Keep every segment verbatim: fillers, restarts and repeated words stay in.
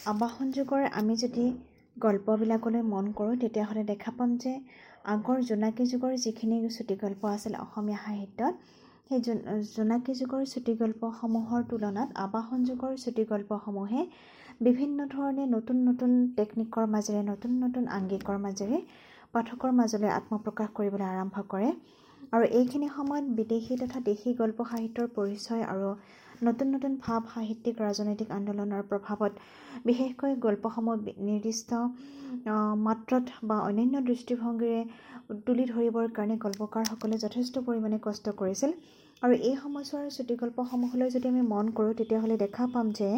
আবাহন যুগৰ আমি যদি গল্পবিলাকলৈ মন কৰোঁ তেতিয়াহ'লে দেখা পাম যে আগৰ জোনাকী যুগৰ যিখিনি চুটিগল্প আছিল অসমীয়া সাহিত্যত সেই জোনাকী যুগৰ চুটিগল্পসমূহৰ তুলনাত আবাহন যুগৰ চুটিগল্পসমূহে বিভিন্ন ধৰণে নতুন নতুন টেকনিকৰ মাজেৰে নতুন নতুন আংগিকৰ মাজেৰে পাঠকৰ মাজলৈ আত্মপ্ৰকাশ কৰিবলৈ আৰম্ভ কৰে আৰু এইখিনি সময়ত বিদেশী তথা দেশী গল্প সাহিত্যৰ পৰিচয় আৰু নতুন নতুন ভাৱ সাহিত্যিক ৰাজনৈতিক আন্দোলনৰ প্ৰভাৱত বিশেষকৈ গল্পসমূহ নিৰ্দিষ্ট মাত্ৰাত বা অন্যান্য দৃষ্টিভংগীৰে তুলি ধৰিবৰ কাৰণে গল্পকাৰসকলে যথেষ্ট পৰিমাণে কষ্ট কৰিছিল আৰু এই সময়ছোৱাৰ চুটিগল্পসমূহলৈ যদি আমি মন কৰোঁ তেতিয়াহ'লে দেখা পাম যে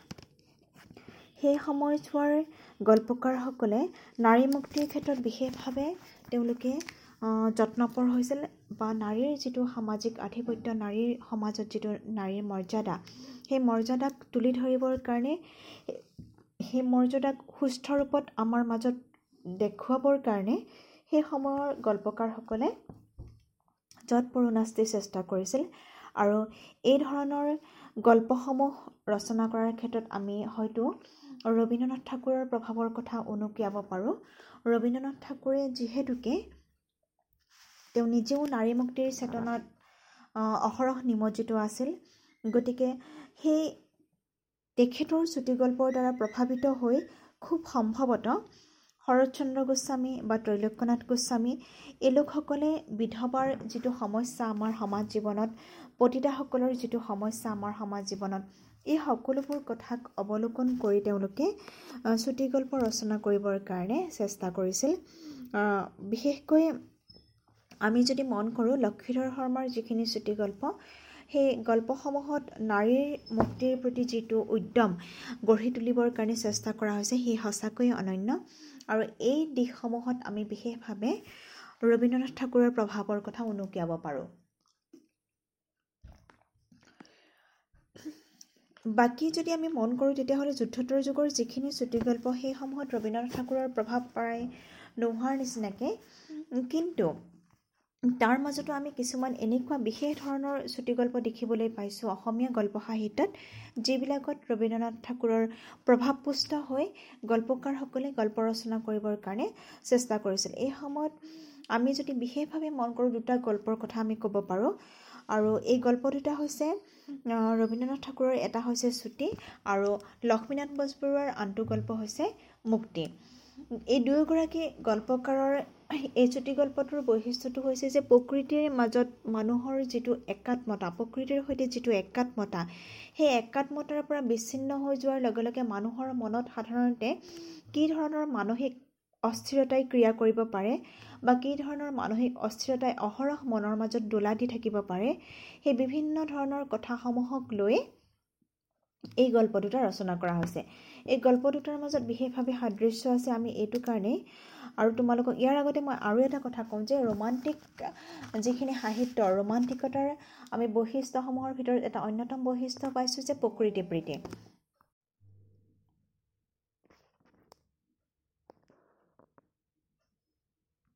সেই সময়ছোৱাৰ গল্পকাৰসকলে নাৰী মুক্তিৰ ক্ষেত্ৰত বিশেষভাৱে তেওঁলোকে যত্নপৰ হৈছিল বা নাৰীৰ যিটো সামাজিক আধিপত্য নাৰীৰ সমাজত যিটো নাৰীৰ মৰ্যাদা সেই মৰ্যাদাক তুলি ধৰিবৰ কাৰণে সেই মৰ্যাদাক সুস্থ ৰূপত আমাৰ মাজত দেখুৱাবৰ কাৰণে সেই সময়ৰ গল্পকাৰসকলে যৎপৰোনাস্তি চেষ্টা কৰিছিল আৰু এই ধৰণৰ গল্পসমূহ ৰচনা কৰাৰ ক্ষেত্ৰত আমি হয়তো ৰবীন্দ্ৰনাথ ঠাকুৰৰ প্ৰভাৱৰ কথা উনুকিয়াব পাৰোঁ। ৰবীন্দ্ৰনাথ ঠাকুৰে যিহেতুকে তেওঁ নিজেও নাৰী মুক্তিৰ চেতনাত অহৰহ নিমজ্জিত আছিল, গতিকে সেই তেখেতৰ চুটিগল্পৰ দ্বাৰা প্ৰভাৱিত হৈ খুব সম্ভৱত শৰৎচন্দ্ৰ গোস্বামী বা ত্ৰৈলোক্যনাথ গোস্বামী এই লোকসকলে বিধৱাৰ যিটো সমস্যা আমাৰ সমাজ জীৱনত পতিতাসকলৰ যিটো সমস্যা আমাৰ সমাজ জীৱনত এই সকলোবোৰ কথাক অৱলোকন কৰি তেওঁলোকে চুটিগল্প ৰচনা কৰিবৰ কাৰণে চেষ্টা কৰিছিল। বিশেষকৈ আমি যদি মন কৰোঁ লক্ষ্মীধৰ শৰ্মাৰ যিখিনি চুটিগল্প সেই গল্পসমূহত নাৰীৰ মুক্তিৰ প্ৰতি যিটো উদ্যম গঢ়ি তুলিবৰ কাৰণে চেষ্টা কৰা হৈছে সেই সঁচাকৈয়ে অনন্য আৰু এই দিশসমূহত আমি বিশেষভাৱে ৰবীন্দ্ৰনাথ ঠাকুৰৰ প্ৰভাৱৰ কথা উনুকিয়াব পাৰোঁ। বাকী যদি আমি মন কৰোঁ তেতিয়াহ'লে যুদ্ধোত্তৰ যুগৰ যিখিনি চুটিগল্প সেইসমূহত ৰবীন্দ্ৰনাথ ঠাকুৰৰ প্ৰভাৱ প্ৰায় নোহোৱাৰ নিচিনাকৈ, কিন্তু তাৰ মাজতো আমি কিছুমান এনেকুৱা বিশেষ ধৰণৰ চুটিগল্প দেখিবলৈ পাইছোঁ অসমীয়া গল্প সাহিত্যত যিবিলাকত ৰবীন্দ্ৰনাথ ঠাকুৰৰ প্ৰভাৱপুষ্ট হৈ গল্পকাৰসকলে গল্প ৰচনা কৰিবৰ কাৰণে চেষ্টা কৰিছিল। এই সময়ত আমি যদি বিশেষভাৱে মন কৰোঁ দুটা গল্পৰ কথা আমি ক'ব পাৰোঁ আৰু এই গল্প দুটা হৈছে ৰবীন্দ্ৰনাথ ঠাকুৰৰ এটা হৈছে চুটি আৰু লক্ষ্মীনাথ বেজবৰুৱাৰ আনটো গল্প হৈছে মুক্তি। এই দুয়োগৰাকী গল্পকাৰৰ এই চুটিগল্পটোৰ বৈশিষ্ট্যটো হৈছে যে প্ৰকৃতিৰ মাজত মানুহৰ যিটো একাত্মতা প্ৰকৃতিৰ সৈতে যিটো একাত্মতা সেই একাত্মতাৰ পৰা বিচ্ছিন্ন হৈ যোৱাৰ লগে লগে মানুহৰ মনত সাধাৰণতে কি ধৰণৰ মানসিক অস্থিৰতাই ক্ৰিয়া কৰিব পাৰে বা কি ধৰণৰ মানসিক অস্থিৰতাই অহৰহ মনৰ মাজত দোলা দি থাকিব পাৰে সেই বিভিন্ন ধৰণৰ কথাসমূহক লৈ এই গল্প দুটা ৰচনা কৰা হৈছে। এই গল্প দুটাৰ মাজত বিশেষভাৱে সাদৃশ্য আছে আমি এইটো কাৰণেই আৰু তোমালোকক ইয়াৰ আগতে মই আৰু এটা কথা কওঁ যে ৰোমান্টিক যিখিনি সাহিত্য ৰোমান্টিকতাৰ আমি বৈশিষ্ট্যসমূহৰ ভিতৰত এটা অন্যতম বৈশিষ্ট্য পাইছোঁ যে প্ৰকৃতি প্ৰীতি।